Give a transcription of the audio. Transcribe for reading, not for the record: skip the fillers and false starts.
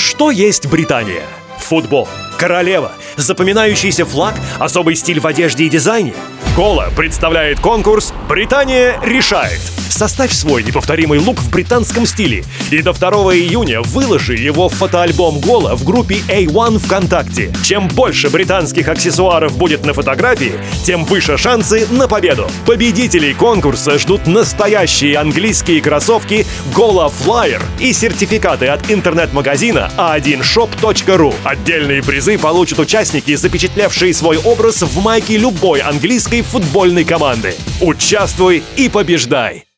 Что есть Британия? Футбол, королева, запоминающийся флаг, особый стиль в одежде и дизайне. Кола представляет конкурс «Британия решает». Составь свой неповторимый лук в британском стиле и до 2 июня выложи его в фотоальбом Гола в группе A1 ВКонтакте. Чем больше британских аксессуаров будет на фотографии, тем выше шансы на победу. Победителей конкурса ждут настоящие английские кроссовки Gola Flyer и сертификаты от интернет-магазина a1shop.ru. Отдельные призы получат участники, запечатлевшие свой образ в майке любой английской футбольной команды. Участвуй и побеждай!